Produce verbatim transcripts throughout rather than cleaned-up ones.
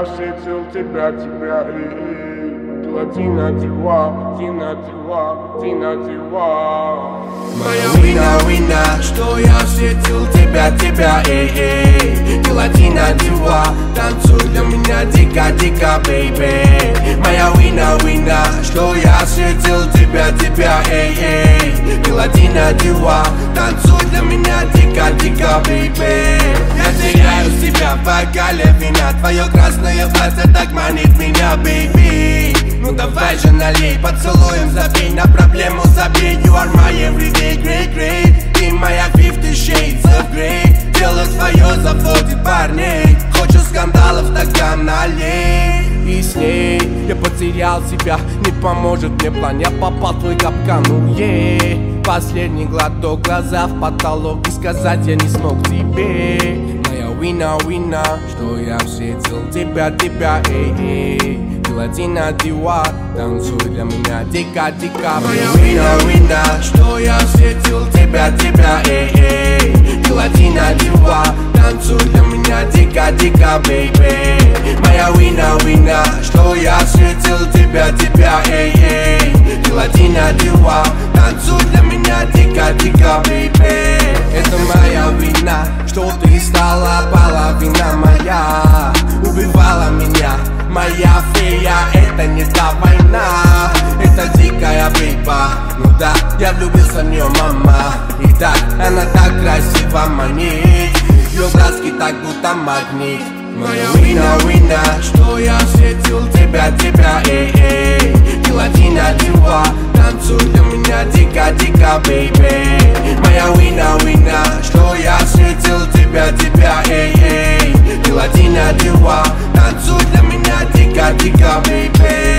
встретил тебя, тебя, эй, была Дина Дива, Дина Дива, Дина Дива. Моя вина, вина, что я встретил тебя, тебя, эй, эй, была Дина Дива, танцуй для меня дико, дико, бейби. Моя вина, вина, что я встретил тебя, тебя, эй, эй, была Дина Дива, танцуй для меня дико, дико, бейби. Я теряю себя в бокале вина, твое красное платье так манит меня, бейби. Ну давай же налей, поцелуем, забей на проблему, забей. You are my everyday, great, great. Ты моя fifty shades of grey. Дело свое заводит парней. Хочешь скандалов, тогда налей. И с ней я потерял себя, не поможет мне план. Я попал в твой капкан, ну ей. Последний глоток, глаза в потолок, и сказать я не смог тебе. Моя вина, вина, что я встретил тебя, тебя, эй, эй. Дина Дива, танцуй для меня дико, дико. Моя вина, вина, что я встретил тебя, тебя, эй, эй. Дина Дива, танцуй для меня дико, дико, бейби. Моя вина, вина, что я встретил тебя, тебя, эй, эй. Дина Дива, танцуй для меня дико, дико, бейби. Это моя вина, что ты стала половина моя. Убивала меня моя фея, это не та война, это дикая бейба. Ну да, я влюбился в нее, мама. И так, она так красиво манит, ее глазки так будто магнит. Моя вина, вина, что я встретил тебя, тебя, эй, эй. Дина Дива, танцуй для меня дико, дико, бейби. Моя вина, вина, что я встретил тебя, тебя, эй, эй. Дина Дива, танцуй для меня дико, дико, бейби.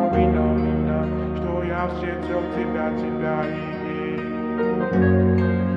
Что я встретил тебя, тебя, и